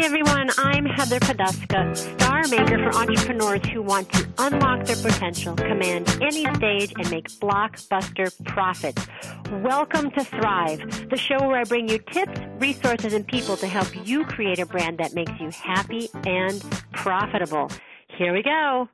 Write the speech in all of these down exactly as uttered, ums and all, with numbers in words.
everyone, I'm Heather Poduska, star maker for entrepreneurs who want to unlock their potential, command any stage, and make blockbuster profits. Welcome to Thrive, the show where I bring you tips, resources, and people to help you create a brand that makes you happy and profitable. Here we go.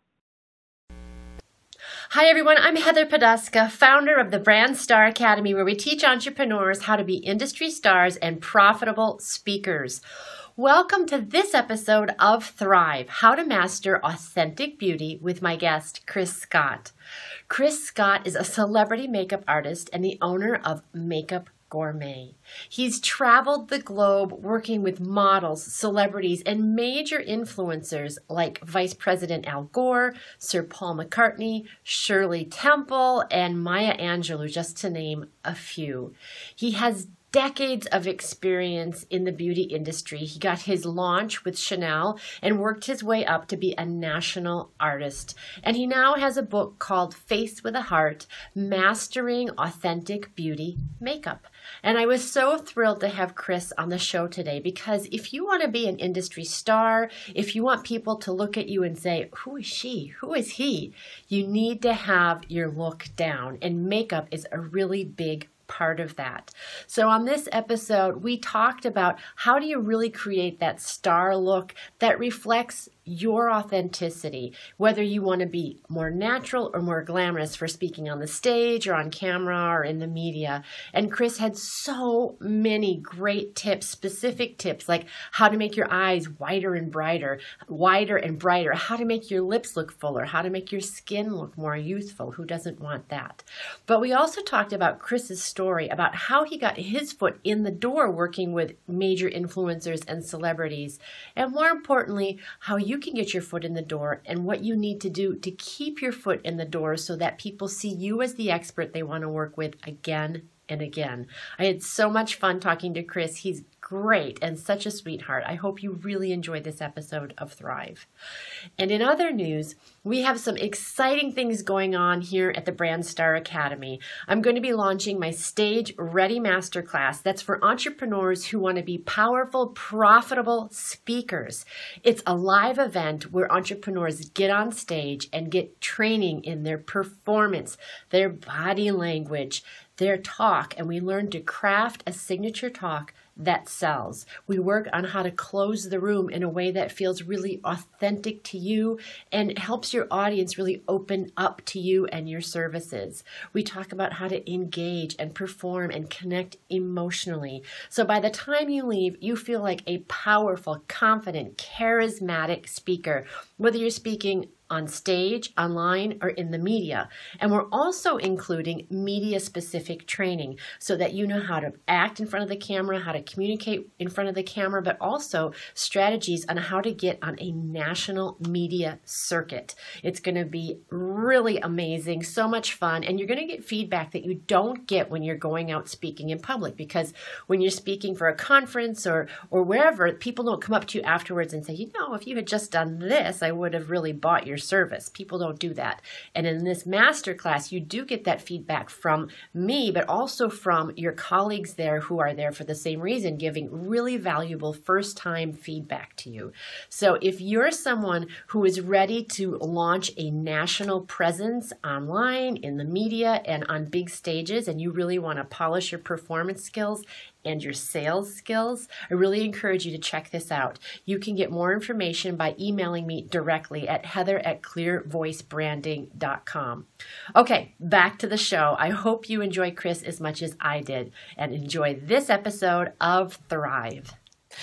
Hi everyone, I'm Heather Poduska, founder of the Brand Star Academy, where we teach entrepreneurs how to be industry stars and profitable speakers. Welcome to this episode of Thrive, How to Master Authentic Beauty with my guest, Chris Scott. Chris Scott is a celebrity makeup artist and the owner of Makeup Gourmet. He's traveled the globe working with models, celebrities, and major influencers like Vice President Al Gore, Sir Paul McCartney, Shirley Temple, and Maya Angelou, just to name a few. He has decades of experience in the beauty industry. He got his launch with Chanel and worked his way up to be a national artist. And he now has a book called Face with a Heart, Mastering Authentic Beauty Makeup. And I was so thrilled to have Chris on the show today, because if you want to be an industry star, if you want people to look at you and say, who is she? Who is he? You need to have your look down. And makeup is a really big part of that. So on this episode, we talked about how do you really create that star look that reflects your authenticity, whether you want to be more natural or more glamorous for speaking on the stage or on camera or in the media. And Chris had so many great tips, specific tips, like how to make your eyes whiter and brighter, wider and brighter, how to make your lips look fuller, how to make your skin look more youthful. Who doesn't want that? But we also talked about Chris's story about how he got his foot in the door working with major influencers and celebrities, and more importantly, how you can get your foot in the door and what you need to do to keep your foot in the door so that people see you as the expert they want to work with again and again. I had so much fun talking to Chris. He's great and such a sweetheart. I hope you really enjoyed this episode of Thrive. And in other news, we have some exciting things going on here at the Brand Star Academy. I'm going to be launching my Stage Ready Masterclass. That's for entrepreneurs who want to be powerful, profitable speakers. It's a live event where entrepreneurs get on stage and get training in their performance, their body language, their talk, and we learn to craft a signature talk that sells. We work on how to close the room in a way that feels really authentic to you and helps your audience really open up to you and your services. We talk about how to engage and perform and connect emotionally. So by the time you leave, you feel like a powerful, confident, charismatic speaker, whether you're speaking on stage, online, or in the media. And we're also including media-specific training so that you know how to act in front of the camera, how to communicate in front of the camera, but also strategies on how to get on a national media circuit. It's going to be really amazing, so much fun, and you're going to get feedback that you don't get when you're going out speaking in public, because when you're speaking for a conference or, or wherever, people don't come up to you afterwards and say, you know, if you had just done this, I would have really bought your service. People don't do that. And in this masterclass, you do get that feedback from me, but also from your colleagues there who are there for the same reason, giving really valuable first-time feedback to you. So if you're someone who is ready to launch a national presence online, in the media, and on big stages, and you really want to polish your performance skills and your sales skills, I really encourage you to check this out. You can get more information by emailing me directly at heather at clear voice branding dot com. Okay, back to the show. I hope you enjoy Chris as much as I did, and enjoy this episode of Thrive.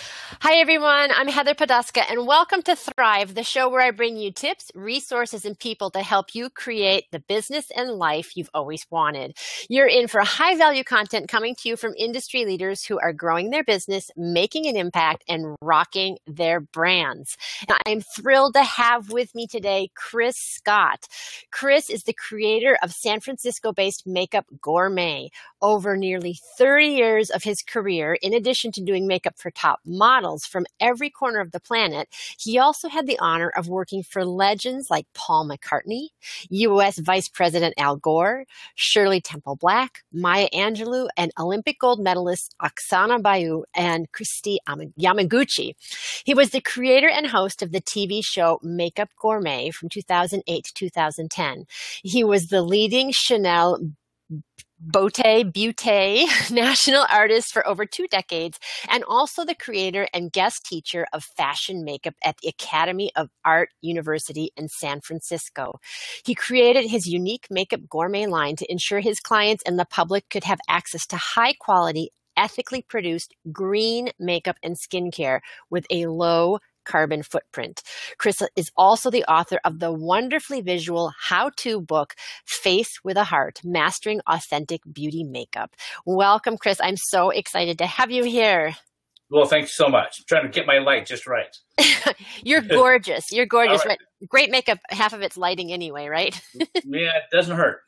Hi, everyone. I'm Heather Poduska, and welcome to Thrive, the show where I bring you tips, resources, and people to help you create the business and life you've always wanted. You're in for high-value content coming to you from industry leaders who are growing their business, making an impact, and rocking their brands. And I'm thrilled to have with me today Chris Scott. Chris is the creator of San Francisco-based Makeup Gourmet. Over nearly thirty years of his career, in addition to doing makeup for top models, models from every corner of the planet. He also had the honor of working for legends like Paul McCartney, U S Vice President Al Gore, Shirley Temple Black, Maya Angelou, and Olympic gold medalists Oksana Bayu and Christy Yamaguchi. He was the creator and host of the T V show Makeup Gourmet from two thousand eight to two thousand ten. He was the leading Chanel Beauté, Beauté national artist for over two decades, and also the creator and guest teacher of fashion makeup at the Academy of Art University in San Francisco. He created his unique Makeup Gourmet line to ensure his clients and the public could have access to high quality, ethically produced green makeup and skincare with a low carbon footprint. Chris is also the author of the wonderfully visual how-to book, Face with a Heart, Mastering Authentic Beauty Makeup. Welcome, Chris. I'm so excited to have you here. Well, thanks so much. I'm trying to get my light just right. You're gorgeous. You're gorgeous. Right. Great makeup. Half of it's lighting anyway, right? Yeah, it doesn't hurt.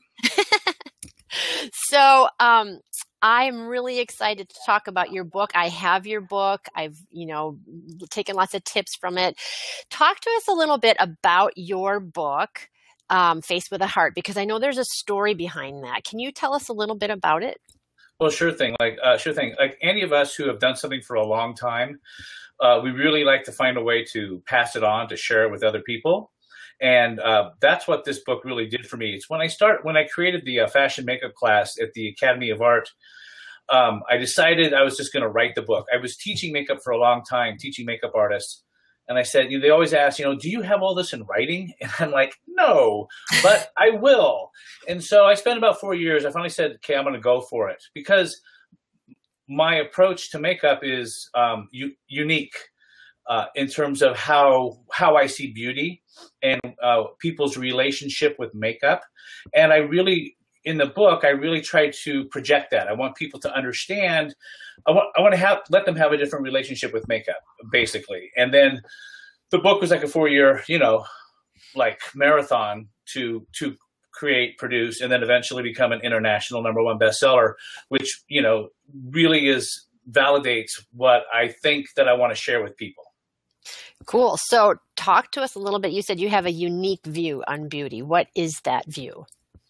So, um, I'm really excited to talk about your book. I have your book. I've, you know, taken lots of tips from it. Talk to us a little bit about your book, um, Face with a Heart, because I know there's a story behind that. Can you tell us a little bit about it? Well, sure thing. Like, uh, sure thing. Like any of us who have done something for a long time, uh, we really like to find a way to pass it on, to share it with other people. And uh, that's what this book really did for me. It's when I start, when I created the uh, fashion makeup class at the Academy of Art, um, I decided I was just going to write the book. I was teaching makeup for a long time, teaching makeup artists. And I said, you know, they always ask, you know, do you have all this in writing? And I'm like, no, but I will. And so I spent about four years. I finally said, okay, I'm going to go for it, because my approach to makeup is um, u- unique. Uh, in terms of how how I see beauty and uh, people's relationship with makeup. And I really, in the book, I really try to project that. I want people to understand, I want, I want to have, let them have a different relationship with makeup, basically. And then the book was like a four-year, you know, like marathon to to create, produce, and then eventually become an international number one bestseller, which, you know, really is, validates what I think that I want to share with people. Cool. So talk to us a little bit. You said you have a unique view on beauty. What is that view?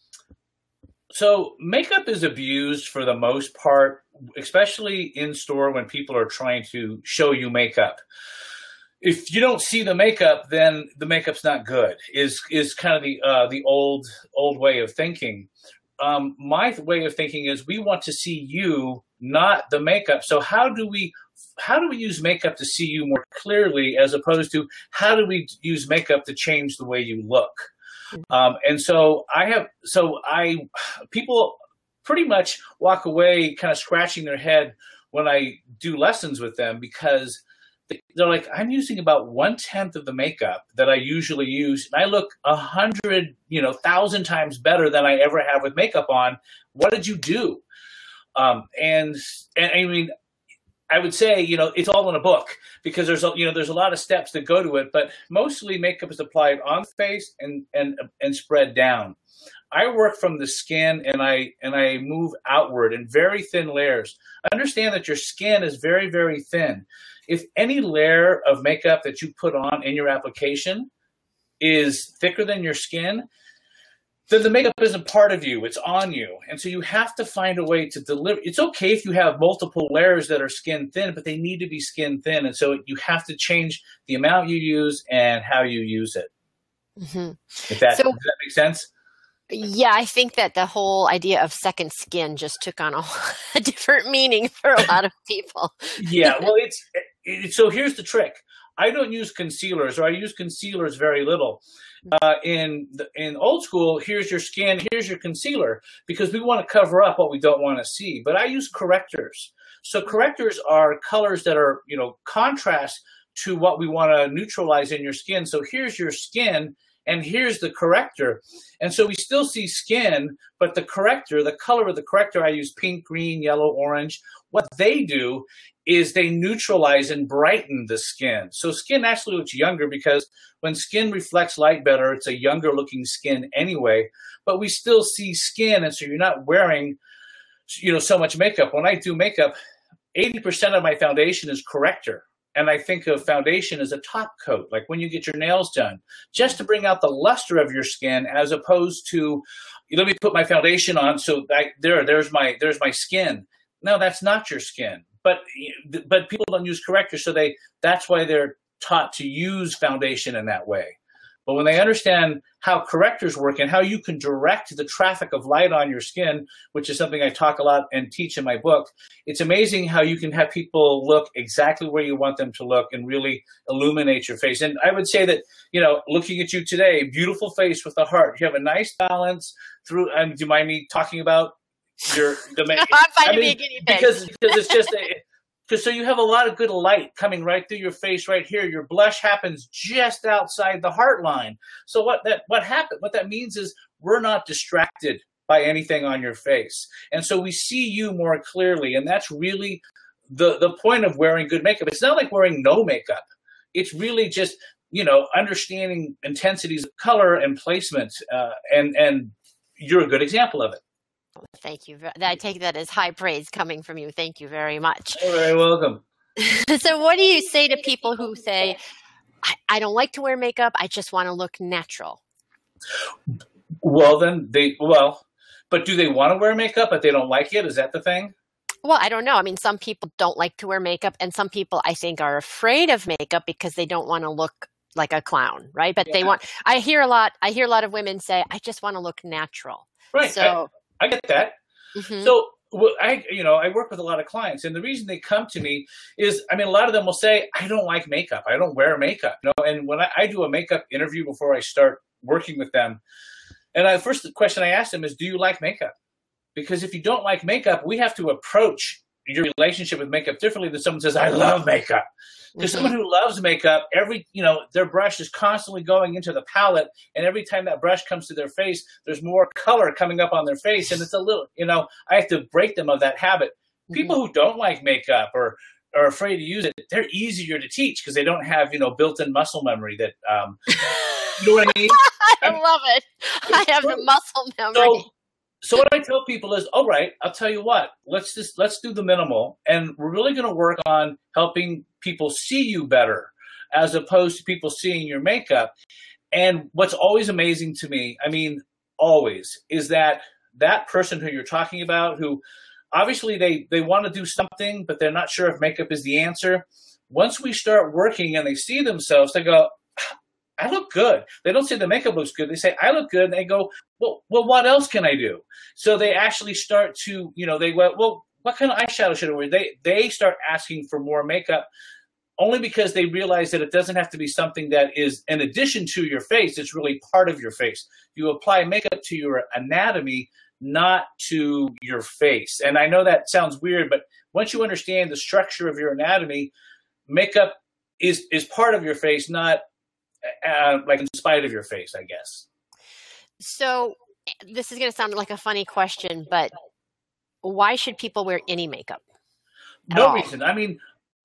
So makeup is abused for the most part, especially in store when people are trying to show you makeup. If you don't see the makeup, then the makeup's not good, is is kind of the uh, the old old way of thinking. Um, my way of thinking is we want to see you, not the makeup. So how do we How do we use makeup to see you more clearly, as opposed to how do we use makeup to change the way you look? Um, and so I have, so I, people pretty much walk away kind of scratching their head when I do lessons with them, because they're like, I'm using about one tenth of the makeup that I usually use, and I look a hundred, you know, thousand times better than I ever have with makeup on. What did you do? Um, and, and I mean, I would say, you know, it's all in a book, because there's, a, you know, there's a lot of steps that go to it, but mostly makeup is applied on the face and, and, and spread down. I work from the skin and I, and I move outward in very thin layers. Understand that your skin is very, very thin. If any layer of makeup that you put on in your application is thicker than your skin, then the makeup isn't part of you, it's on you. And so you have to find a way to deliver. It's okay if you have multiple layers that are skin thin, but they need to be skin thin. And so you have to change the amount you use and how you use it. Mm-hmm. If that, so, does that make sense? Yeah, I think that the whole idea of second skin just took on a, a different meaning for a lot of people. Yeah, well, it's it, so here's the trick. I don't use concealers, or I use concealers very little. Uh, in the, in old school, here's your skin, here's your concealer, because we want to cover up what we don't want to see. But I use correctors. So correctors are colors that are, you know, contrast to what we want to neutralize in your skin. So here's your skin, and here's the corrector. And so we still see skin, but the corrector, the color of the corrector, I use pink, green, yellow, orange. What they do is they neutralize and brighten the skin. So skin actually looks younger, because when skin reflects light better, it's a younger looking skin anyway, but we still see skin. And so you're not wearing, you know, so much makeup. When I do makeup, eighty percent of my foundation is corrector. and I think of foundation as a top coat, like when you get your nails done, just to bring out the luster of your skin, as opposed to, let me put my foundation on, so I, there, there's my, there's my skin. No, that's not your skin. But, but people don't use correctors, so they, that's why they're taught to use foundation in that way. But when they understand how correctors work and how you can direct the traffic of light on your skin, which is something I talk a lot and teach in my book, it's amazing how you can have people look exactly where you want them to look and really illuminate your face. And I would say that, you know, looking at you today, beautiful face with a heart. You have a nice balance through, and do you mind me talking about your, the no, I'm fine I to mean, be a guinea pig. Because, because it's just a, Because so you have a lot of good light coming right through your face right here. Your blush happens just outside the heart line. So what that what happen, what that means is we're not distracted by anything on your face. And so we see you more clearly. And that's really the, the point of wearing good makeup. It's not like wearing no makeup. It's really just, you know, understanding intensities of color and placement. Uh, and, and you're a good example of it. Thank you. I take that as high praise coming from you. Thank you very much. You're very welcome. So what do you say to people who say, I, I don't like to wear makeup, I just want to look natural? Well, then they, well, but do they want to wear makeup, but they don't like it? Is that the thing? Well, I don't know. I mean, some people don't like to wear makeup, and some people, I think, are afraid of makeup because they don't want to look like a clown, right? But yeah. they want, I hear a lot, I hear a lot of women say, I just want to look natural. Right. So I, I get that. Mm-hmm. So well, I, you know, I work with a lot of clients, and the reason they come to me is, I mean, a lot of them will say, I don't like makeup. I don't wear makeup. You know, and when I, I do a makeup interview before I start working with them, and the first question I ask them is, do you like makeup? Because if you don't like makeup, we have to approach your relationship with makeup differently than someone says, I love makeup. Because mm-hmm. someone who loves makeup, every, you know, their brush is constantly going into the palette, and every time that brush comes to their face, there's more color coming up on their face, and it's a little, you know, I have to break them of that habit. Mm-hmm. People who don't like makeup or are afraid to use it, they're easier to teach because they don't have, you know, built-in muscle memory that, um, you know what I mean? I I love it. I have the muscle memory. So, So what I tell people is, all right, I'll tell you what, let's just, let's do the minimal. And we're really going to work on helping people see you better as opposed to people seeing your makeup. And what's always amazing to me, I mean, always, is that that person who you're talking about, who obviously they, they want to do something, but they're not sure if makeup is the answer. Once we start working and they see themselves, they go, I look good. They don't say the makeup looks good. They say, I look good. And they go, well, well, what else can I do? So they actually start to, you know, they go, well, what kind of eyeshadow should I wear? They, they start asking for more makeup only because they realize that it doesn't have to be something that is in addition to your face. It's really part of your face. You apply makeup to your anatomy, not to your face. And I know that sounds weird, but once you understand the structure of your anatomy, makeup is, is part of your face, not Uh, like in spite of your face, I guess. So this is going to sound like a funny question, but why should people wear any makeup? No reason. I mean,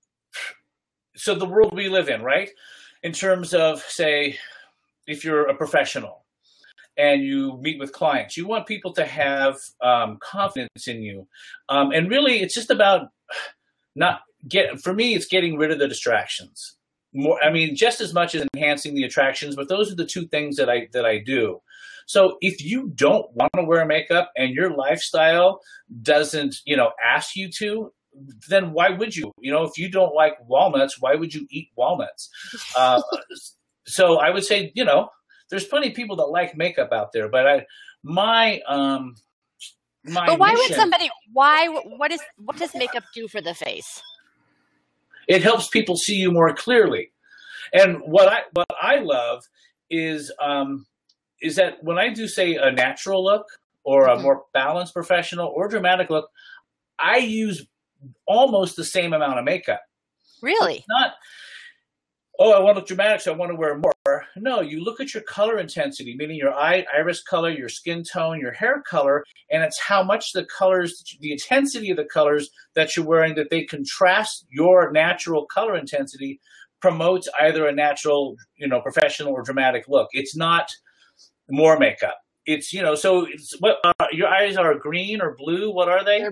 so the world we live in, right? In terms of, say, if you're a professional and you meet with clients, you want people to have um, confidence in you. Um, and really, it's just about not get, for me, it's getting rid of the distractions. More, I mean, just as much as enhancing the attractions, but those are the two things that I that I do. So if you don't want to wear makeup and your lifestyle doesn't, you know, ask you to, then why would you? You know, if you don't like walnuts, why would you eat walnuts? Uh, so I would say, you know, there's plenty of people that like makeup out there, but I, my um, my. But why mission, would somebody? Why? What is? What does makeup do for the face? It helps people see you more clearly. And what I what I love is um, is that when I do, say, a natural look or a mm-hmm. more balanced professional or dramatic look, I use almost the same amount of makeup. Really? It's not, oh, I want to look dramatic, so I want to wear more. No, you look at your color intensity, meaning your eye, iris color, your skin tone, your hair color, and it's how much the colors, the intensity of the colors that you're wearing, that they contrast your natural color intensity, promotes either a natural, you know, professional or dramatic look. It's not more makeup. It's, you know, so it's what uh, your eyes are green or blue. What are they? They're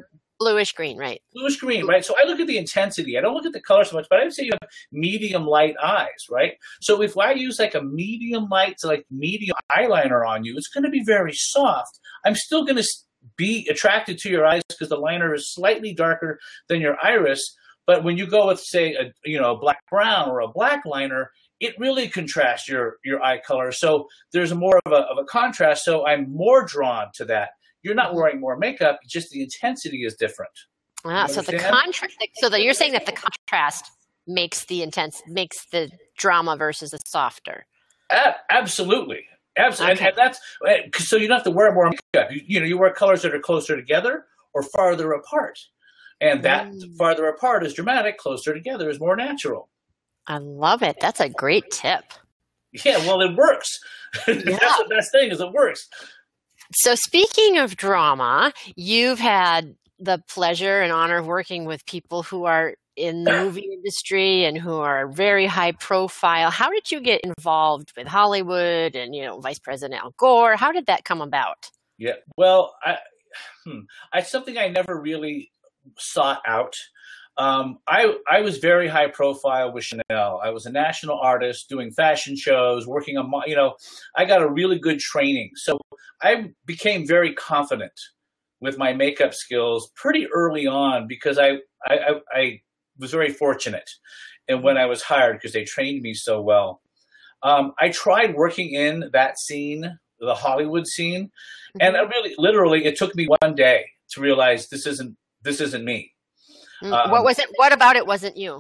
Bluish green, right? Bluish green, right? So I look at the intensity. I don't look at the color so much, but I would say you have medium light eyes, right? So if I use like a medium light to like medium eyeliner on you, it's going to be very soft. I'm still going to be attracted to your eyes because the liner is slightly darker than your iris. But when you go with, say, a you know a black brown or a black liner, it really contrasts your your eye color. So there's more of a of a contrast. So I'm more drawn to that. You're not wearing more makeup; just the intensity is different. Ah, so the contrast. So that you're saying that the contrast makes the intense makes the drama versus the softer. A- absolutely, absolutely, Okay. and, and that's so you don't have to wear more makeup. You, you know, you wear colors that are closer together or farther apart, and that Mm. farther apart is dramatic. Closer together is more natural. I love it. That's a great tip. Yeah, well, it works. Yeah. That's the best thing is it works. So speaking of drama, you've had the pleasure and honor of working with people who are in the movie industry and who are very high profile. How did you get involved with Hollywood and, you know, Vice President Al Gore? How did that come about? Yeah. Well, I, hmm, I something I never really sought out. Um, I I was very high profile with Chanel. I was a national artist doing fashion shows, working on my, you know, I got a really good training. So I became very confident with my makeup skills pretty early on because I I, I, I was very fortunate in when I was hired because they trained me so well. Um, I tried working in that scene, the Hollywood scene, and I really, literally, it took me one day to realize this isn't this isn't me. Mm, Um, what was it? What about it wasn't you?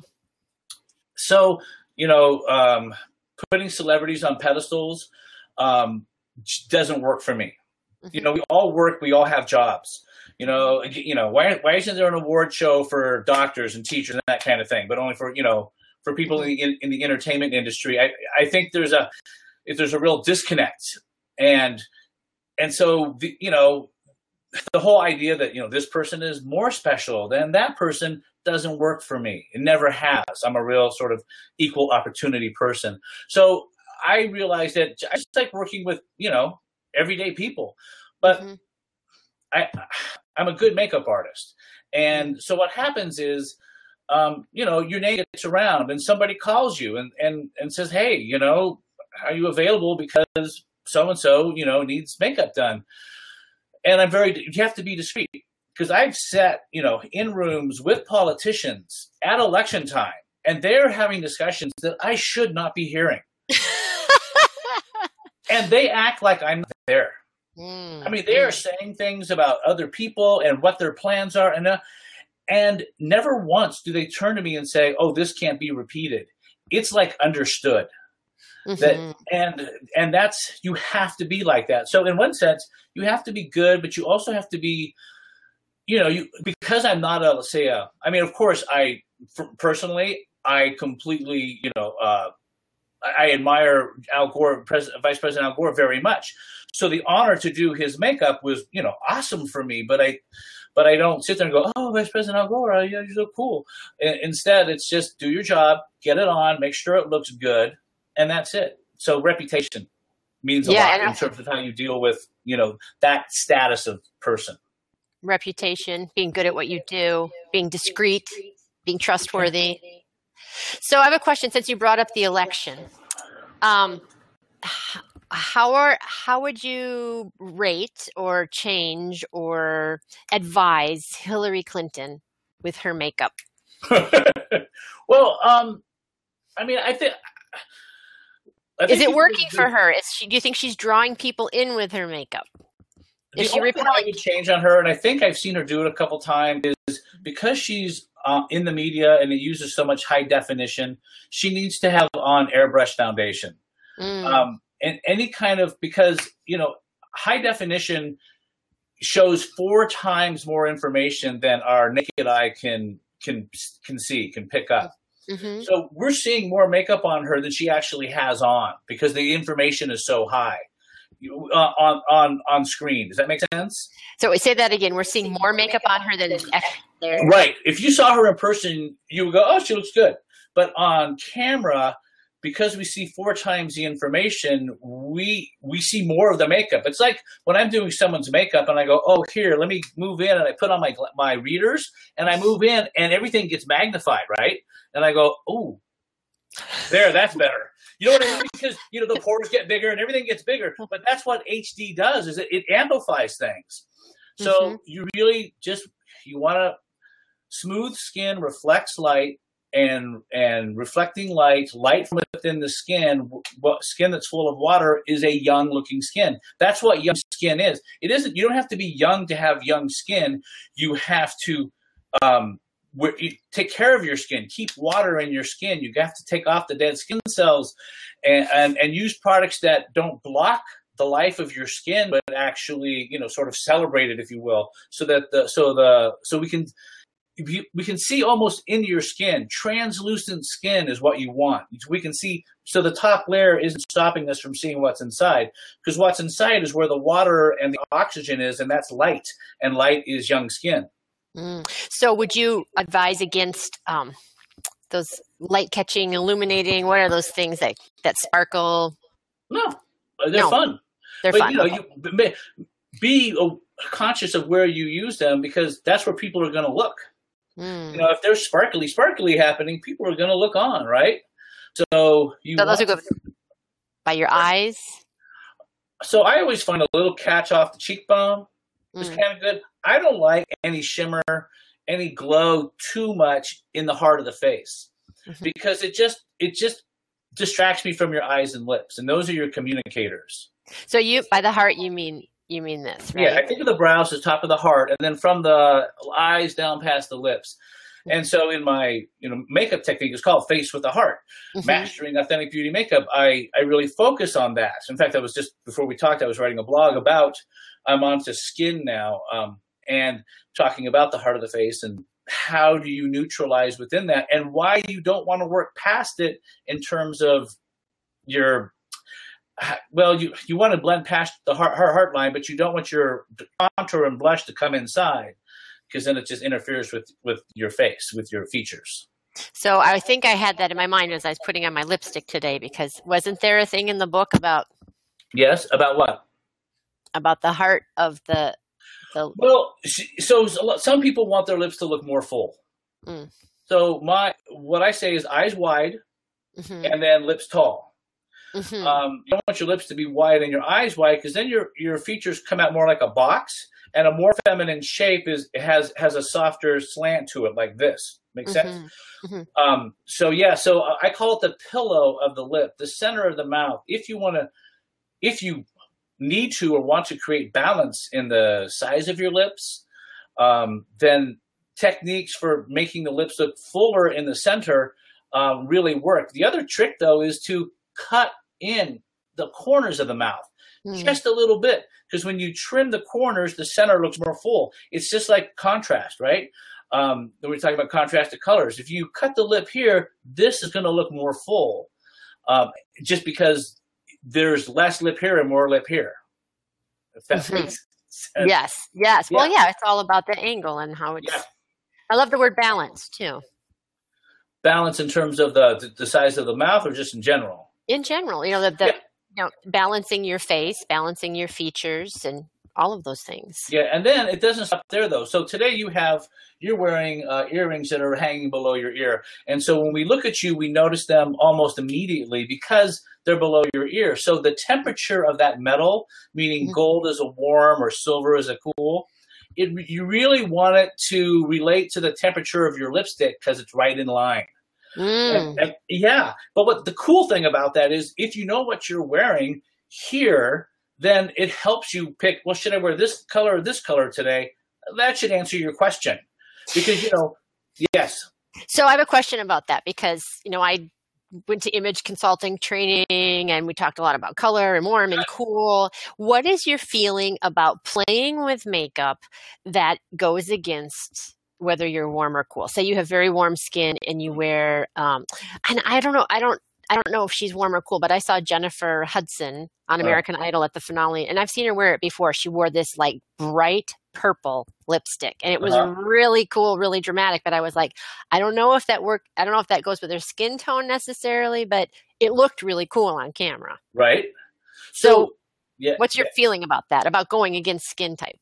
So, you know, um, putting celebrities on pedestals um, j- doesn't work for me. You know, we all work, we all have jobs. You know, y- you know, why why isn't there an award show for doctors and teachers and that kind of thing, but only for, you know, for people in the, in, in the entertainment industry? I I think there's a if there's a real disconnect, and and so the, you know, the whole idea that, you know, this person is more special than that person doesn't work for me. It never has. I'm a real sort of equal opportunity person. So I realized that I just like working with, you know, everyday people. But Mhm. I, I'm a good makeup artist. And so what happens is, um, you know, your name gets around and somebody calls you and, and, and says, hey, you know, are you available because so-and-so, you know, needs makeup done? And I'm very, you have to be discreet because I've sat, you know, in rooms with politicians at election time and they're having discussions that I should not be hearing. And they act like I'm there. Mm, I mean, they are mm. saying things about other people and what their plans are. And, uh, and never once do they turn to me and say, oh, this can't be repeated. It's like understood. That Mhm. and and that's you have to be like that. So in one sense, you have to be good, but you also have to be, you know, you because I'm not a let's say a. I mean, of course, I f- personally, I completely, you know, uh, I, I admire Al Gore, President, Vice President Al Gore, very much. So the honor to do his makeup was, you know, awesome for me. But I, but I don't sit there and go, oh, Vice President Al Gore, yeah, you're so cool. I- instead, it's just do your job, get it on, make sure it looks good. And that's it. So reputation means a Yeah, lot and in also- terms of how you deal with, you know, that status of person. Reputation, being good at what you do, being discreet, being trustworthy. So I have a question since you brought up the election. Um, h- how are how would you rate or change or advise Hillary Clinton with her makeup? Well, um, I mean, I think. I Is think it people working do- for her? Is she, do you think she's drawing people in with her makeup? The Is she only thing I repelling? would change on her, and I think I've seen her do it a couple times, is because she's uh, in the media and it uses so much high definition, she needs to have on airbrush foundation. Mm. Um, and any kind of, because, you know, high definition shows four times more information than our naked eye can can can see, can pick up. hmm So we're seeing more makeup on her than she actually has on because the information is so high you- uh, on on on screen. Does that make sense? So we say that again. We're seeing more makeup on her than is actually there. Right. If you saw her in person, you would go, "Oh, she looks good." But on camera, because we see four times the information, we we see more of the makeup. It's like when I'm doing someone's makeup and I go, oh, here, let me move in, and I put on my my readers and I move in and everything gets magnified, right? And I go, oh, there, that's better. You know what I mean? Because, you know, the pores get bigger and everything gets bigger. But that's what H D does, is it, it amplifies things. So mm-hmm. you really just, you want to, smooth skin reflects light, and and reflecting light, light from within the skin, what skin that's full of water is a young looking skin. That's what young skin is. It isn't, you don't have to be young to have young skin. You have to um, you take care of your skin, keep water in your skin. You have to take off the dead skin cells and, and, and use products that don't block the life of your skin, but actually, you know, sort of celebrate it, if you will, so that the, so the, so we can, we can see almost into your skin. Translucent skin is what you want. We can see, so the top layer isn't stopping us from seeing what's inside, because what's inside is where the water and the oxygen is, and that's light, and light is young skin. Mm. So would you advise against um, those light catching, illuminating, what are those things that, that sparkle? No, they're no, fun. They're but, fun. You know, okay. you, be conscious of where you use them, because that's where people are going to look. Mm. You know, if there's sparkly, sparkly happening, people are going to look on, right? So you. So those are good by your eyes. So I always find a little catch off the cheekbone is mm. kind of good. I don't like any shimmer, any glow too much in the heart of the face, mm-hmm. because it just it just distracts me from your eyes and lips, and those are your communicators. So you, by the heart, you mean. You mean this, right? Yeah, I think of the brows as top of the heart, and then from the eyes down past the lips. And so in my you know makeup technique, it's called Face with the Heart. Mm-hmm. Mastering Authentic Beauty Makeup, I, I really focus on that. In fact, I was just, before we talked, I was writing a blog about, I'm onto skin now, um, and talking about the heart of the face and how do you neutralize within that, and why you don't want to work past it in terms of your well, you you want to blend past the heart, heart, heart line, but you don't want your contour and blush to come inside, because then it just interferes with, with your face, with your features. So I think I had that in my mind as I was putting on my lipstick today, because wasn't there a thing in the book about? Yes, about what? About the heart of the. the... Well, so some people want their lips to look more full. Mm. So my what I say is eyes wide, mm-hmm. and then lips tall. Mm-hmm. Um, you don't want your lips to be wide and your eyes wide, because then your your features come out more like a box, and a more feminine shape is has has a softer slant to it, like this. Makes mm-hmm. sense? Mm-hmm. Um, so yeah, so I call it the pillow of the lip, the center of the mouth. If you want to, if you need to or want to create balance in the size of your lips, um, then techniques for making the lips look fuller in the center um, really work. The other trick, though, is to cut in the corners of the mouth mm. just a little bit, because when you trim the corners, the center looks more full. It's just like contrast, right? Um, we're talking about contrasted colors. If you cut the lip here, this is going to look more full, um, just because there's less lip here and more lip here. If that mm-hmm. makes sense. Yes, yes. Yeah. Well, yeah, it's all about the angle and how it's. Yeah. I love the word balance too. Balance in terms of the the size of the mouth, or just in general? In general, you know, the, the yeah. you know, balancing your face, balancing your features, and all of those things. Yeah, and then it doesn't stop there, though. So today you have, you're wearing uh, earrings that are hanging below your ear. And so when we look at you, we notice them almost immediately because they're below your ear. So the temperature of that metal, meaning mm-hmm. gold is a warm or silver is a cool, it, you really want it to relate to the temperature of your lipstick, because it's right in line. Mm. And, and, yeah, but what the cool thing about that is, if you know what you're wearing here, then it helps you pick, well, should I wear this color or this color today? That should answer your question, because, you know, yes. So I have a question about that, because, you know, I went to image consulting training and we talked a lot about color and warm and cool. What is your feeling about playing with makeup that goes against whether you're warm or cool? Say you have very warm skin and you wear, um, and I don't know, I don't, I don't know if she's warm or cool, but I saw Jennifer Hudson on American uh, Idol at the finale, and I've seen her wear it before. She wore this like bright purple lipstick, and it was uh-huh. really cool, really dramatic. But I was like, I don't know if that work. I don't know if that goes with her skin tone necessarily, but it looked really cool on camera. Right. So, So, yeah. what's your yeah. feeling about that, about going against skin type?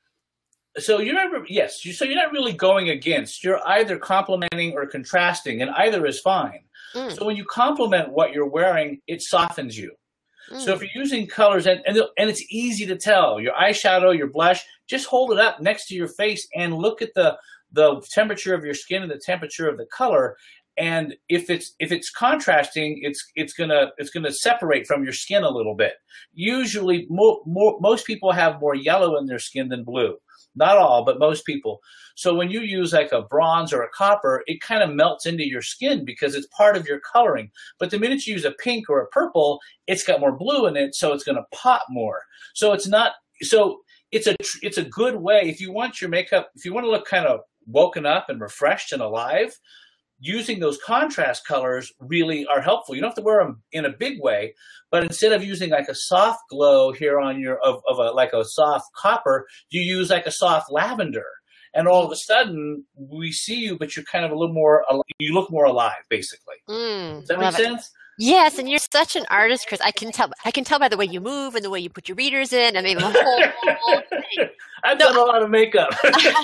So you're not, yes, you, so you're not really going against. You're either complementing or contrasting, and either is fine. Mm. So when you complement what you're wearing, it softens you. Mm. So if you're using colors, and, and and it's easy to tell, your eyeshadow, your blush, just hold it up next to your face and look at the the temperature of your skin and the temperature of the color. And if it's if it's contrasting, it's it's gonna it's gonna separate from your skin a little bit. Usually, more, more most people have more yellow in their skin than blue. Not all, but most people. So when you use like a bronze or a copper, it kind of melts into your skin because it's part of your coloring. But the minute you use a pink or a purple, it's got more blue in it, so it's going to pop more. So it's not. So it's a it's a good way if you want your makeup. If you want to look kind of woken up and refreshed and alive, using those contrast colors really are helpful. You don't have to wear them in a big way, but instead of using like a soft glow here on your of, of a like a soft copper, you use like a soft lavender, and all of a sudden we see you, but you're kind of a little more. You look more alive, basically. Mm, Does that make love it. sense? Yes, and you're such an artist, Chris. I can tell. I can tell by the way you move and the way you put your readers in. I mean, the whole, whole thing. I've No, done a lot of makeup.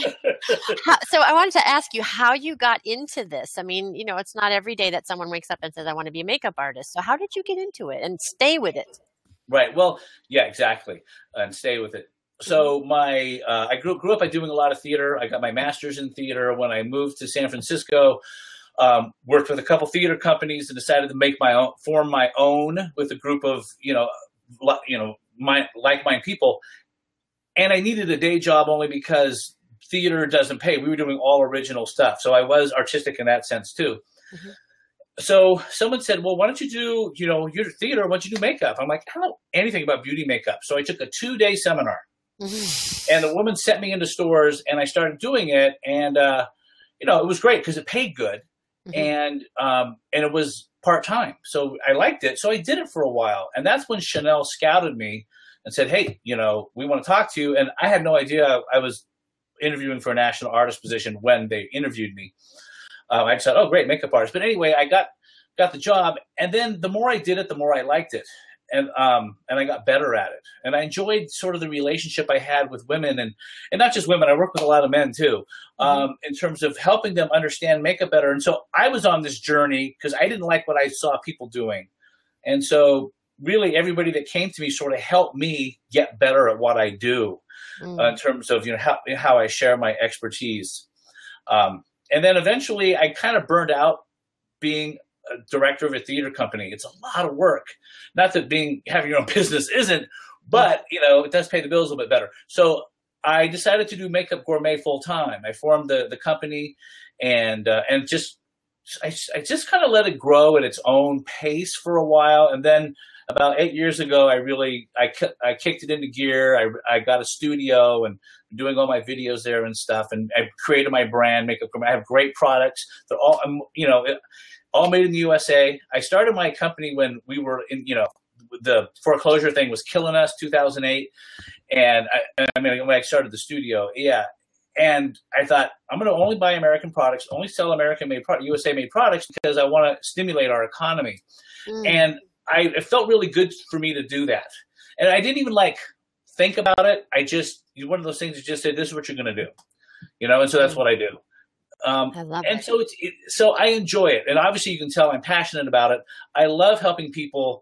How, so I wanted to ask you how you got into this. I mean, you know, it's not every day that someone wakes up and says, I want to be a makeup artist. So how did you get into it and stay with it? Right. Well, yeah, exactly. And stay with it. So my, uh, I grew, grew up by doing a lot of theater. I got my master's in theater. When I moved to San Francisco, um, worked with a couple theater companies and decided to make my own, form my own with a group of, you know, li- you know, my, like-minded people. And I needed a day job only because theater doesn't pay. We were doing all original stuff. So I was artistic in that sense too. Mm-hmm. So someone said, well, why don't you do, you know, your theater, why don't you do makeup? I'm like, I don't know anything about beauty makeup. So I took a two-day seminar. Mm-hmm. And the woman sent me into stores and I started doing it. And, uh, you know, it was great because it paid good. Mm-hmm. And um, and it was part-time. So I liked it. So I did it for a while. And that's when Chanel scouted me and said, hey, you know, we want to talk to you. And I had no idea I was interviewing for a national artist position when they interviewed me. Um, I just thought, oh, great, makeup artist. But anyway, I got got the job. And then the more I did it, the more I liked it. And um, and I got better at it. And I enjoyed sort of the relationship I had with women. And, and not just women, I work with a lot of men too, um, mm-hmm. in terms of helping them understand makeup better. And so I was on this journey because I didn't like what I saw people doing. And so really everybody that came to me sort of helped me get better at what I do mm. uh, in terms of, you know, how, how I share my expertise. Um, and then eventually I kind of burned out being a director of a theater company. It's a lot of work. Not that being having your own business isn't, but you know, it does pay the bills a little bit better. So I decided to do Makeup Gourmet full time. I formed the the company, and uh, and just I, I just kind of let it grow at its own pace for a while, and then about eight years ago, I really I I kicked it into gear. I I got a studio and doing all my videos there and stuff, and I created my brand, Makeup Gourmet. I have great products. They're all you know. It, all made in the U S A. I started my company when we were in, you know, the foreclosure thing was killing us, two thousand eight. And I, I mean, when I started the studio, yeah. And I thought, I'm going to only buy American products, only sell American-made products, U S A-made products, because I want to stimulate our economy. Mm. And I, it felt really good for me to do that. And I didn't even, like, think about it. I just, one of those things that just said, this is what you're going to do. You know, and so that's mm. what I do. Um, I love and it. so it's, it, so I enjoy it. And obviously you can tell I'm passionate about it. I love helping people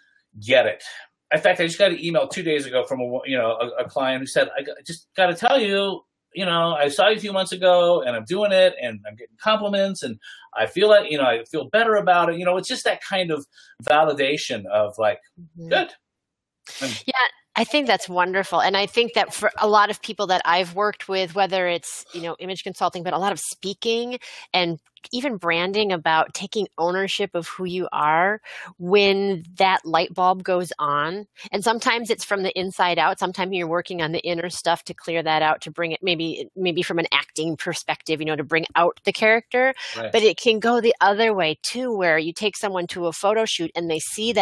get it. In fact, I just got an email two days ago from a, you know, a, a client who said, I just got to tell you, you know, I saw you a few months ago and I'm doing it and I'm getting compliments and I feel like, you know, I feel better about it. You know, it's just that kind of validation of like, mm-hmm. good. And, yeah. I think that's wonderful. And I think that for a lot of people that I've worked with, whether it's, you know, image consulting, but a lot of speaking and even branding about taking ownership of who you are, when that light bulb goes on, and sometimes it's from the inside out. Sometimes you're working on the inner stuff to clear that out, to bring it maybe, maybe from an acting perspective, you know, to bring out the character, right. But it can go the other way too, where you take someone to a photo shoot and they see that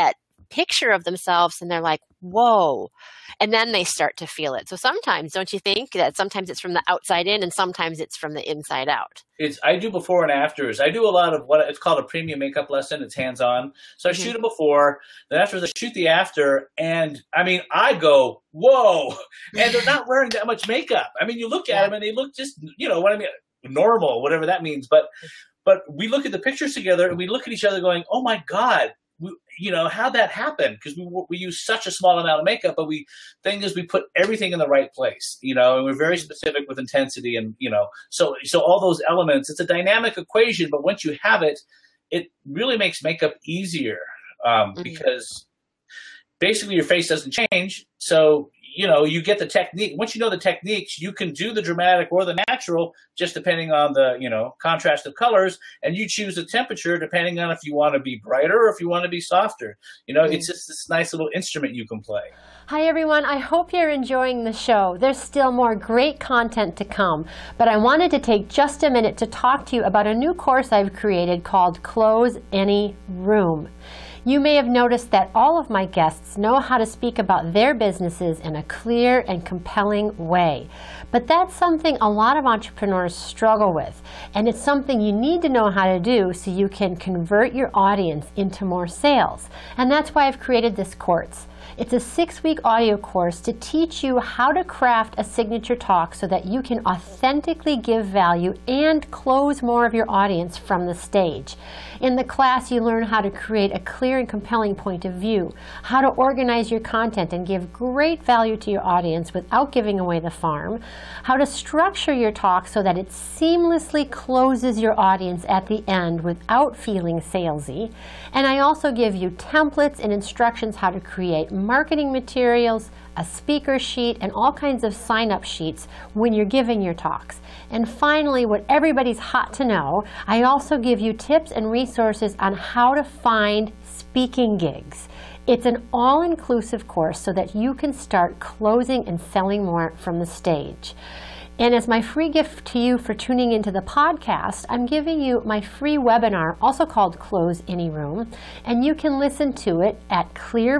picture of themselves and they're like, whoa. And then they start to feel it. So sometimes, don't you think that sometimes it's from the outside in and sometimes it's from the inside out? It's I do before and afters. I do a lot of what it's called a premium makeup lesson. It's hands-on. So I mm-hmm. shoot it before, then after I shoot the after, and I mean, I go, whoa. And they're not wearing that much makeup. I mean, you look at yeah. them and they look just, you know what I mean, normal, whatever that means. But but we look at the pictures together and we look at each other going, oh my God. We, you know, how'd that happen? Because we we use such a small amount of makeup, but we thing is we put everything in the right place, you know, and we're very specific with intensity, and you know, so so all those elements. It's a dynamic equation, but once you have it, it really makes makeup easier um, mm-hmm. because basically your face doesn't change. So you know, you get the technique. Once you know the techniques, you can do the dramatic or the natural, just depending on the, you know, contrast of colors. And you choose the temperature depending on if you want to be brighter or if you want to be softer. You know, mm. it's just this nice little instrument you can play. Hi, everyone. I hope you're enjoying the show. There's still more great content to come, but I wanted to take just a minute to talk to you about a new course I've created called Close Any Room. You may have noticed that all of my guests know how to speak about their businesses in a clear and compelling way. But that's something a lot of entrepreneurs struggle with, and it's something you need to know how to do so you can convert your audience into more sales. And that's why I've created this course. It's a six-week audio course to teach you how to craft a signature talk so that you can authentically give value and close more of your audience from the stage. In the class, you learn how to create a clear and compelling point of view, how to organize your content and give great value to your audience without giving away the farm, how to structure your talk so that it seamlessly closes your audience at the end without feeling salesy. And I also give you templates and instructions how to create marketing materials, a speaker sheet, and all kinds of sign-up sheets when you're giving your talks. And finally, what everybody's hot to know, I also give you tips and resources on how to find speaking gigs. It's an all-inclusive course so that you can start closing and selling more from the stage. And as my free gift to you for tuning into the podcast, I'm giving you my free webinar, also called Close Any Room, and you can listen to it at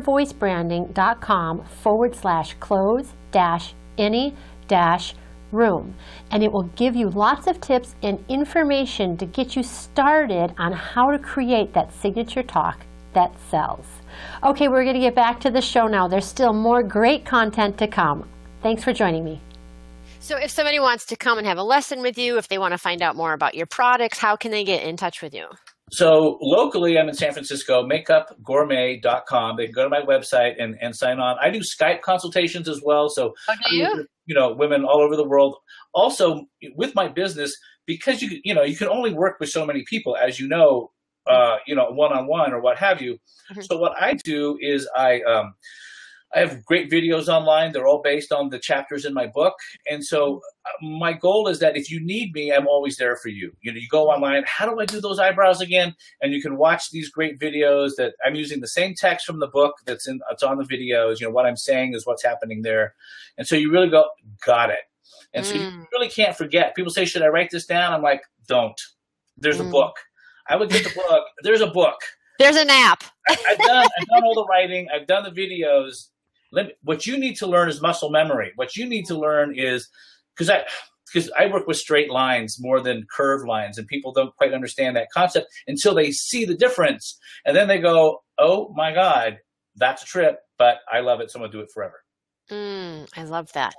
clearvoicebranding.com forward slash close dash any dash room. And it will give you lots of tips and information to get you started on how to create that signature talk that sells. Okay, we're going to get back to the show now. There's still more great content to come. Thanks for joining me. So if somebody wants to come and have a lesson with you, if they want to find out more about your products, how can they get in touch with you? So locally, I'm in San Francisco, makeup gourmet dot com. They can go to my website and, and sign on. I do Skype consultations as well. So, oh, do you? you know, women all over the world. Also, with my business, because you you know, you can only work with so many people, as you know, uh, you know, one-on-one or what have you. Mm-hmm. So what I do is I um, I have great videos online. They're all based on the chapters in my book. And so my goal is that if you need me, I'm always there for you. You know, you go online, how do I do those eyebrows again? And you can watch these great videos that I'm using the same text from the book that's in, it's on the videos. You know, what I'm saying is what's happening there. And so you really go, got it. And mm. so you really can't forget. People say, should I write this down? I'm like, don't. There's mm. a book. I would get the book. There's a book. There's an app. I, I've done, I've done all the writing. I've done the videos. Let me, what you need to learn is muscle memory. What you need to learn is, because I, because I work with straight lines more than curved lines, and people don't quite understand that concept until they see the difference. And then they go, oh my God, that's a trip, but I love it, so I'm going to do it forever. Mm, I love that.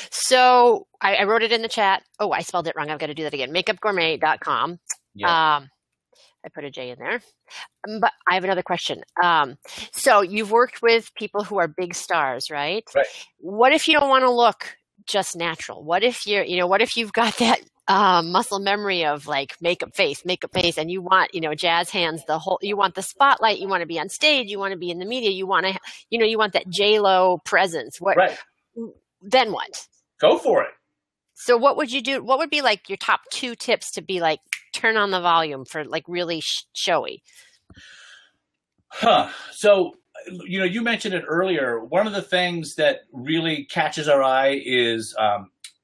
So I, I wrote it in the chat. Oh, I spelled it wrong. I've got to do that again. makeup gourmet dot com. Yeah. Um, I put a J in there. But I have another question. Um, so you've worked with people who are big stars, right? Right. What if you don't want to look just natural? What if you're, you know, what if you've got that um, muscle memory of like makeup face, makeup face, and you want, you know, jazz hands, the whole, you want the spotlight, you want to be on stage, you want to be in the media, you want to, you know, you want that J-Lo presence. What, right. Then what? Go for it. So what would you do? What would be like your top two tips to be like, turn on the volume for like really sh- showy? Huh. So, you know, you mentioned it earlier. One of the things that really catches our eye is um,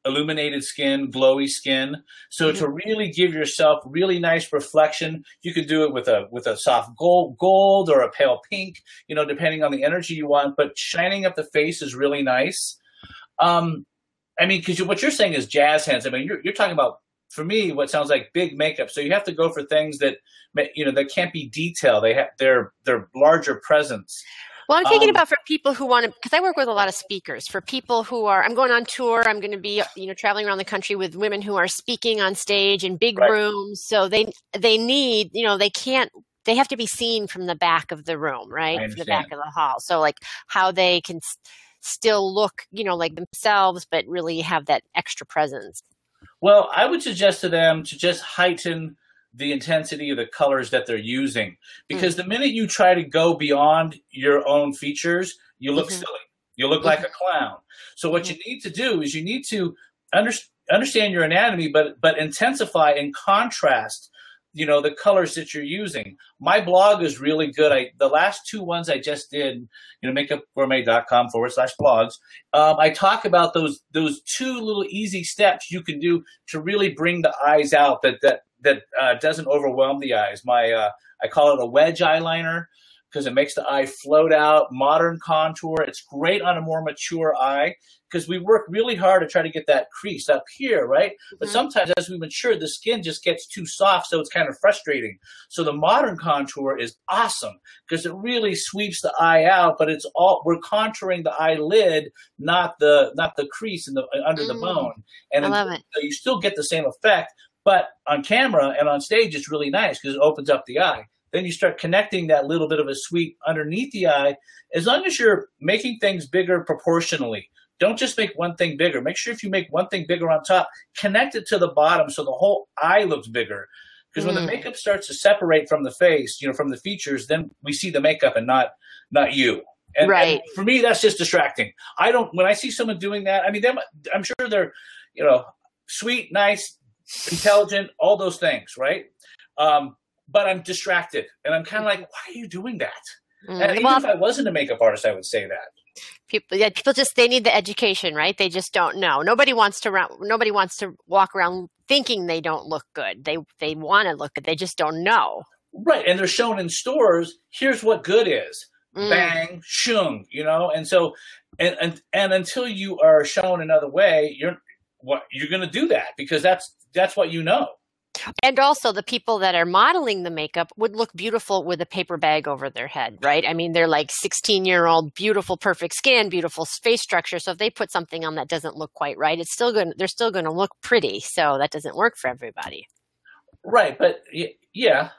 illuminated skin, glowy skin. So Mm-hmm. to really give yourself really nice reflection, you could do it with a with a soft gold, gold or a pale pink, you know, depending on the energy you want. But shining up the face is really nice. Um, I mean, because what you're saying is jazz hands. I mean, you're you're talking about, for me, what sounds like big makeup. So you have to go for things that, you know, that can't be detail. They have their their larger presence. Well, I'm thinking Um, about for people who want to, because I work with a lot of speakers, for people who are, I'm going on tour, I'm going to be, you know, traveling around the country with women who are speaking on stage in big Right. rooms. So they, they need, you know, they can't, they have to be seen from the back of the room, right? I From the back understand. of the hall. So like how they can s- still look, you know, like themselves, but really have that extra presence. Well, I would suggest to them to just heighten the intensity of the colors that they're using. Because the minute you try to go beyond your own features, you look Mhm. silly. You look like a clown. So what you need to do is you need to under, understand your anatomy, but but intensify and contrast, you know, the colors that you're using. My blog is really good. I the last two ones I just did, you know, makeupgourmet.com forward slash blogs. Um, I talk about those those two little easy steps you can do to really bring the eyes out that that that uh, doesn't overwhelm the eyes. My uh, I call it a wedge eyeliner because it makes the eye float out. Modern contour. It's great on a more mature eye because we work really hard to try to get that crease up here, right? But Mhm. sometimes as we mature, the skin just gets too soft, so it's kind of frustrating. So the modern contour is awesome because it really sweeps the eye out, but it's all we're contouring the eyelid, not the not the crease in the under the Mm, bone. And I then, love it. so you still get the same effect, but on camera and on stage, it's really nice because it opens up the eye. Then you start connecting that little bit of a sweep underneath the eye. As long as you're making things bigger proportionally, don't just make one thing bigger. Make sure if you make one thing bigger on top, connect it to the bottom so the whole eye looks bigger. Because when the Mm. makeup starts to separate from the face, you know, from the features, then we see the makeup and not not you. And, Right. and for me, that's just distracting. I don't. When I see someone doing that, I mean, they, I'm sure they're, you know, sweet, nice, intelligent, all those things, right? Um, but I'm distracted, and I'm kind of like, why are you doing that? Mm. And even Well, if I wasn't a makeup artist, I would say that. people, yeah, people just, they need the education, right? They just don't know. Nobody wants to run, nobody wants to walk around thinking they don't look good. They, they want to look good. They just don't know. Right, and they're shown in stores. Here's what good is. Mm. Bang, shung, you know. And so, and and, and until you are shown another way, you're what you're going to do that because that's that's what you know. And also the people that are modeling the makeup would look beautiful with a paper bag over their head, right? I mean, they're like sixteen year old, beautiful, perfect skin, beautiful face structure. So if they put something on that doesn't look quite right, it's still going, they're still going to look pretty. So that doesn't work for everybody. Right, but y- yeah,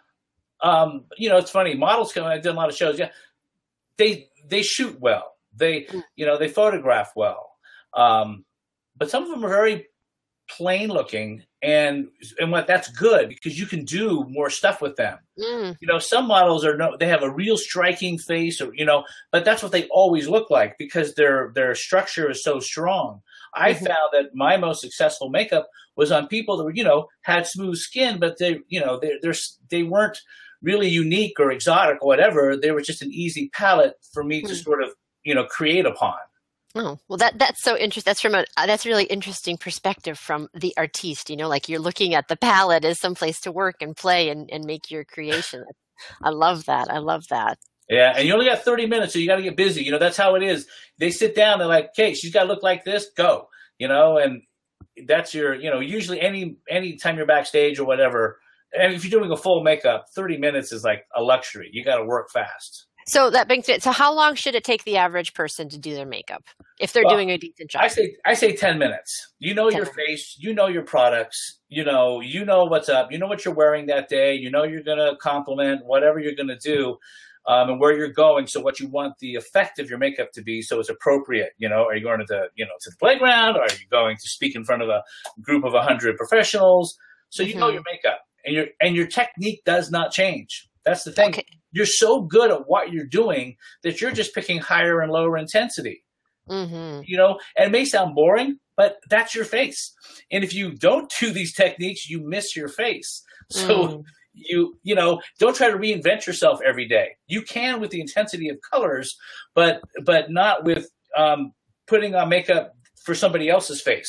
um, you know, it's funny. Models come. I did a lot of shows. Yeah, they they shoot well. They you know they photograph well. Um, but some of them are very plain looking, and and what that's good because you can do more stuff with them. Mm. You know, some models are no, they have a real striking face, or you know, but that's what they always look like because their their structure is so strong. I Mhm. found that my most successful makeup was on people that were, you know, had smooth skin, but they, you know, they they're, they weren't really unique or exotic or whatever. They were just an easy palette for me to Mm. sort of, you know, create upon. Oh, well, that that's so interesting. That's from a uh, that's a really interesting perspective from the artiste. You know, like you're looking at the palette as some place to work and play and, and make your creation. I love that. I love that. Yeah, and you only got thirty minutes, so you got to get busy. You know, that's how it is. They sit down, they're like, okay, she's got to look like this, go. You know, and that's your, you know, usually any any time you're backstage or whatever, and if you're doing a full makeup, thirty minutes is like a luxury. You got to work fast. So that brings it. So how long should it take the average person to do their makeup if they're Well, doing a decent job? I say I say ten minutes. You know your ten face, you know your products, you know, you know what's up, you know what you're wearing that day, you know you're gonna compliment whatever you're gonna do, um, and where you're going. So what you want the effect of your makeup to be so it's appropriate. You know, are you going to the you know to the playground? Or are you going to speak in front of a group of a hundred professionals? So you know Mhm. your makeup. And your and your technique does not change. That's the thing. Okay. You're so good at what you're doing that you're just picking higher and lower intensity. Mm-hmm. You know, and it may sound boring, but that's your face. And if you don't do these techniques, you miss your face. So Mm. you, you know, don't try to reinvent yourself every day. You can with the intensity of colors, but, but not with, um, putting on makeup for somebody else's face.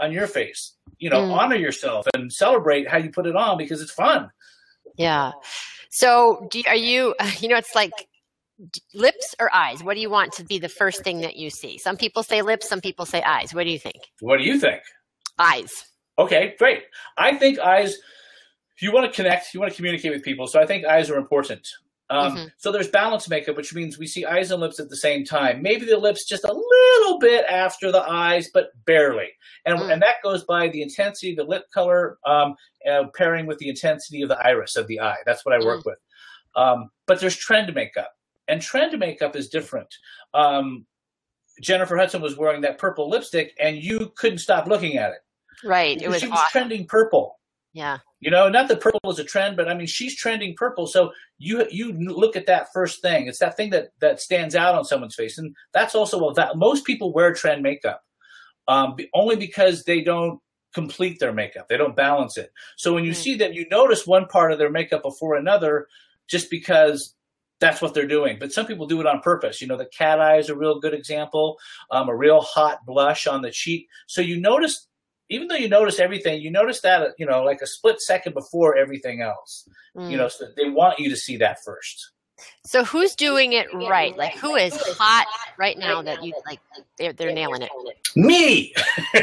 on your face. You know, Mm. honor yourself and celebrate how you put it on because it's fun. Yeah. So do you, are you, you know, it's like lips or eyes? What do you want to be the first thing that you see? Some people say lips, some people say eyes. What do you think? What do you think? Eyes. Okay, great. I think eyes, if you want to connect, you want to communicate with people. So I think eyes are important. Um, Mm-hmm. So there's balanced makeup, which means we see eyes and lips at the same time. Maybe the lips just a little bit after the eyes, but barely. And, Mm. and that goes by the intensity of the lip color um, uh, pairing with the intensity of the iris of the eye. That's what I work Mm. with. Um, but there's trend makeup. And trend makeup is different. Um, Jennifer Hudson was wearing that purple lipstick, and you couldn't stop looking at it. Right. It Because was she was awesome. trending purple. Yeah. You know, not that purple is a trend, but I mean, she's trending purple. So you you look at that first thing. It's that thing that that stands out on someone's face, and that's also a that most people wear trend makeup, um, be, only because they don't complete their makeup. They don't balance it. So when you Mm. see that, you notice one part of their makeup before another, just because that's what they're doing. But some people do it on purpose. You know, the cat eye is a real good example. Um, a real hot blush on the cheek. So you notice. Even though you notice everything, you notice that, you know, like a split second before everything else, Mm. you know, so they want you to see that first. So who's doing it right? Like who is hot right now that you like, they're, they're nailing it. Me!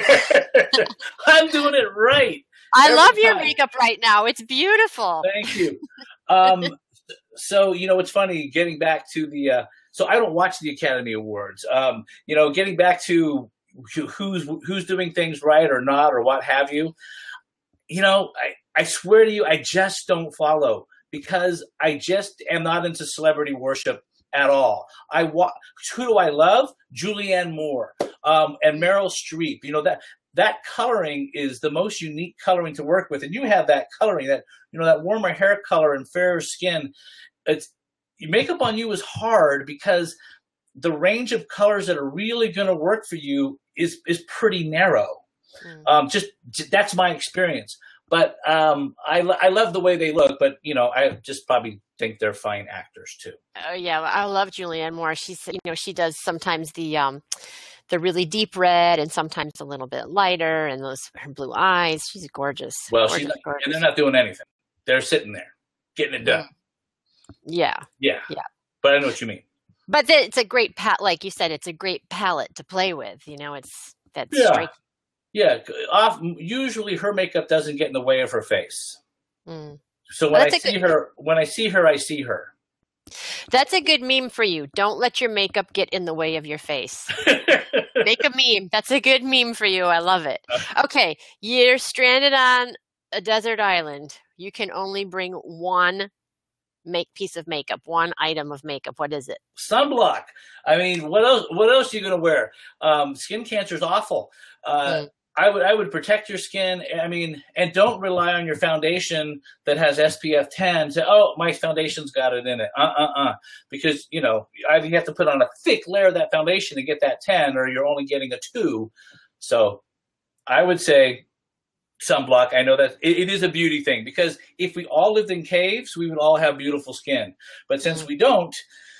I'm doing it right. I Every love your time. makeup right now. It's beautiful. Thank you. Um, so, you know, it's funny getting back to the, uh, so I don't watch the Academy Awards, um, you know, getting back to who's who's doing things right or not or what have you. You know, I, I swear to you, I just don't follow because I just am not into celebrity worship at all. I wa- Who do I love? Julianne Moore um, and Meryl Streep. You know, that that coloring is the most unique coloring to work with. And you have that coloring, that, you know, that warmer hair color and fairer skin. It's makeup on you is hard because the range of colors that are really going to work for you is is pretty narrow. Mm. Um, just that's my experience. But um, I I love the way they look. But you know, I just probably think they're fine actors too. Oh yeah, I love Julianne Moore. She's, you know, she does sometimes the um the really deep red and sometimes a little bit lighter, and those her blue eyes. She's gorgeous. Well, gorgeous, she's not, gorgeous. and they're not doing anything. They're sitting there getting it done. Yeah. Yeah, Yeah. But I know what you mean. But the, it's a great pat, like you said, it's a great palette to play with. You know, it's that's Yeah. striking. Yeah, often, usually her makeup doesn't get in the way of her face. Mm. So when Well, I that's a see good- her, when I see her, I see her. That's a good meme for you. Don't let your makeup get in the way of your face. Make a meme. That's a good meme for you. I love it. Okay, you're stranded on a desert island. You can only bring one make piece of makeup, one item of makeup. What is it? Sunblock. I mean, what else? What else are you going to wear? Um, skin cancer is awful. Uh, Mm. I would I would protect your skin. I mean, and don't rely on your foundation that has S P F ten. Say, oh, my foundation's got it in it. Uh uh uh. Because you know, either you have to put on a thick layer of that foundation to get that ten, or you're only getting a two. So, I would say sunblock. I know that it, it is a beauty thing because if we all lived in caves, we would all have beautiful skin. But since Mm. we don't,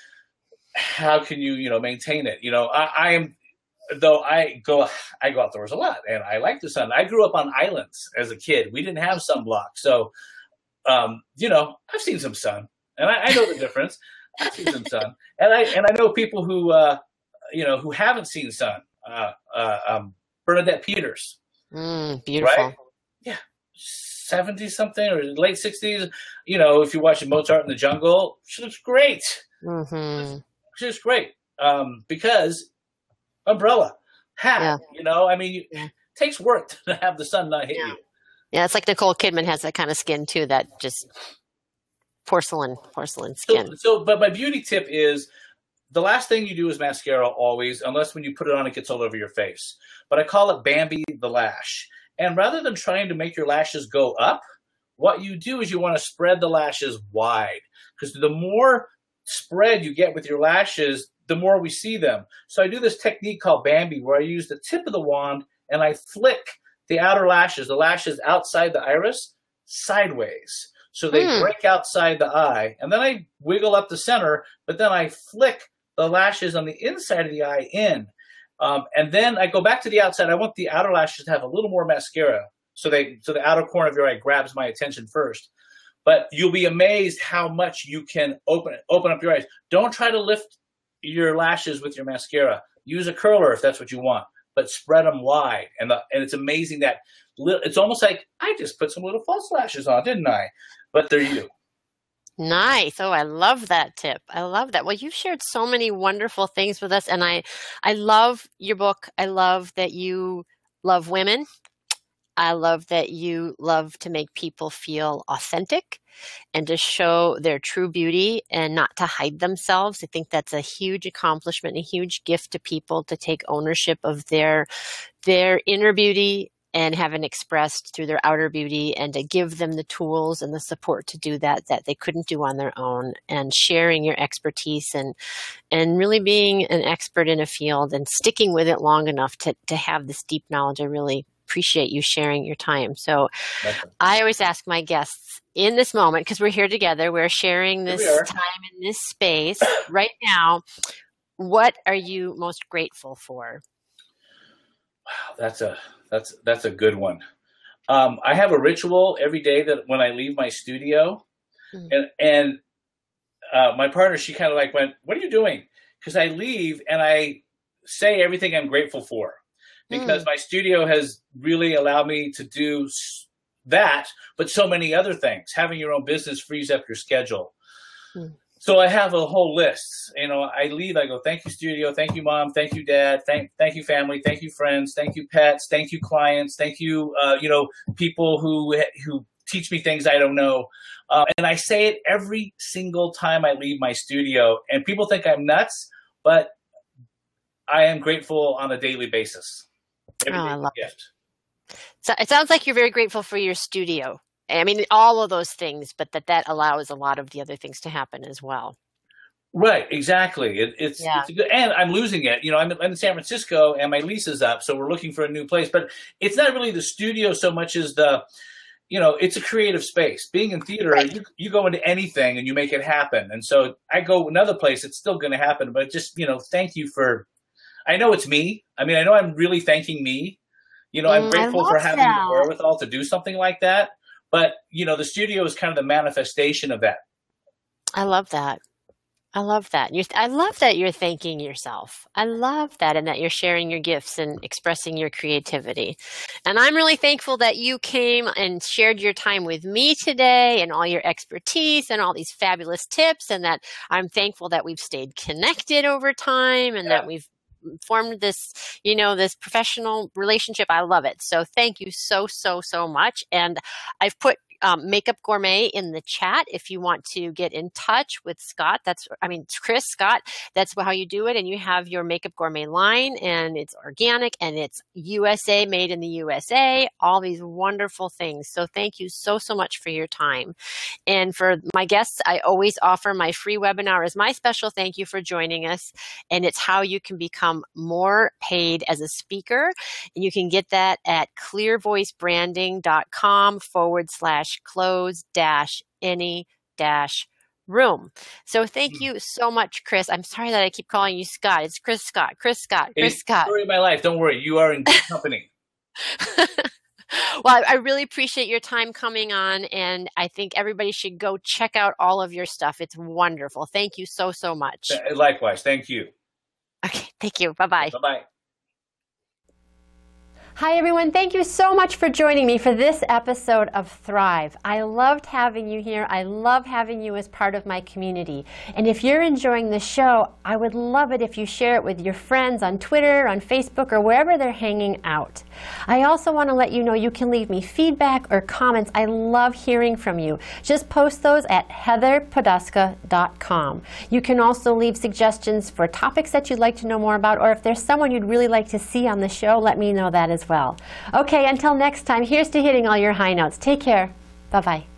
how can you, you know, maintain it? You know, I, I am, though I go, I go outdoors a lot and I like the sun. I grew up on islands as a kid. We didn't have sunblock. So, um, you know, I've seen some sun and I, I know the difference. I've seen some sun and I, and I know people who, uh, you know, who haven't seen sun, uh, uh, um, Bernadette Peters. Mm, beautiful. Right? Yeah. seventy something or late sixties. You know, if you're watching Mozart in the Jungle, she looks great. Mm-hmm. She looks great. Um, because umbrella, hat, Yeah. you know, I mean, Yeah. it takes work to have the sun not hit Yeah. you. Yeah, it's like Nicole Kidman has that kind of skin too, that just porcelain, porcelain So, skin. so, but my beauty tip is the last thing you do is mascara always, unless when you put it on, it gets all over your face. But I call it Bambi the lash. And rather than trying to make your lashes go up, what you do is you want to spread the lashes wide. Because the more spread you get with your lashes, the more we see them. So I do this technique called Bambi, where I use the tip of the wand and I flick the outer lashes, the lashes outside the iris, sideways. So they Hmm. break outside the eye. And then I wiggle up the center, but then I flick the lashes on the inside of the eye in. Um, and then I go back to the outside. I want the outer lashes to have a little more mascara. So they, so the outer corner of your eye grabs my attention first. But you'll be amazed how much you can open open up your eyes. Don't try to lift your lashes with your mascara. Use a curler if that's what you want, but spread them wide. And the, and it's amazing that li- it's almost like I just put some little false lashes on, didn't I? But they're you. Nice. Oh, I love that tip. I love that. Well, you've shared so many wonderful things with us, and I, I love your book. I love that you love women. I love that you love to make people feel authentic and to show their true beauty and not to hide themselves. I think that's a huge accomplishment, a huge gift to people to take ownership of their, their inner beauty and have it expressed through their outer beauty, and to give them the tools and the support to do that that they couldn't do on their own, and sharing your expertise and and really being an expert in a field and sticking with it long enough to, to have this deep knowledge. I really appreciate you sharing your time. So I always ask my guests in this moment, because we're here together, we're sharing this time in this space right now, what are you most grateful for? Wow, that's a That's that's a good one. Um, I have a ritual every day that when I leave my studio, mm-hmm. and and uh, my partner, she kind of like went, "What are you doing?" Because I leave and I say everything I'm grateful for, because mm. my studio has really allowed me to do that, but so many other things. Having your own business frees up your schedule. Mm. So I have a whole list. You know, I leave, I go, thank you, studio. Thank you, mom. Thank you, dad. Thank, thank you, family. Thank you, friends. Thank you, pets. Thank you, clients. Thank you, uh, you know, people who, who teach me things I don't know. Uh, and I say it every single time I leave my studio, and people think I'm nuts, but I am grateful on a daily basis. Every oh, I love gift. it. So it sounds like you're very grateful for your studio. I mean, all of those things, but that that allows a lot of the other things to happen as well. Right, exactly. It, it's, yeah. it's a good, and I'm losing it. You know, I'm, I'm in San Francisco, and my lease is up, so we're looking for a new place. But it's not really the studio so much as the, you know, it's a creative space. Being in theater, right. you, you go into anything and you make it happen. And so I go another place, it's still going to happen. But just, you know, thank you for. I know it's me. I mean, I know I'm really thanking me. You know, I'm mm, grateful for having that. the wherewithal to do something like that. But, you know, the studio is kind of the manifestation of that. I love that. I love that. You're, I love that you're thanking yourself. I love that, and that you're sharing your gifts and expressing your creativity. And I'm really thankful that you came and shared your time with me today, and all your expertise and all these fabulous tips, and that I'm thankful that we've stayed connected over time, and yeah. that we've formed this, you know, this professional relationship. I love it. So thank you so, so, so much. And I've put um, Makeup Gourmet in the chat if you want to get in touch with Scott. That's, I mean, Chris Scott, that's how you do it. And you have your Makeup Gourmet line, and it's organic, and it's U S A, made in the U S A, all these wonderful things. So thank you so, so much for your time. And for my guests, I always offer my free webinar as my special thank you for joining us. And it's how you can become more paid as a speaker. And you can get that at clearvoicebranding.com forward slash close dash any dash room. So thank you so much, Chris. I'm sorry that I keep calling you Scott. It's Chris Scott, Chris Scott, Chris it's Scott. Story of my life. Don't worry. You are in good company. Well, I, I really appreciate your time coming on, and I think everybody should go check out all of your stuff. It's wonderful. Thank you so, so much. Likewise. Thank you. Okay. Thank you. Bye-bye. Bye-bye. Hi, everyone. Thank you so much for joining me for this episode of Thrive. I loved having you here. I love having you as part of my community. And if you're enjoying the show, I would love it if you share it with your friends on Twitter, on Facebook, or wherever they're hanging out. I also want to let you know you can leave me feedback or comments. I love hearing from you. Just post those at heather poduska dot com. You can also leave suggestions for topics that you'd like to know more about, or if there's someone you'd really like to see on the show, let me know that as well. Okay, until next time, here's to hitting all your high notes. Take care. Bye-bye.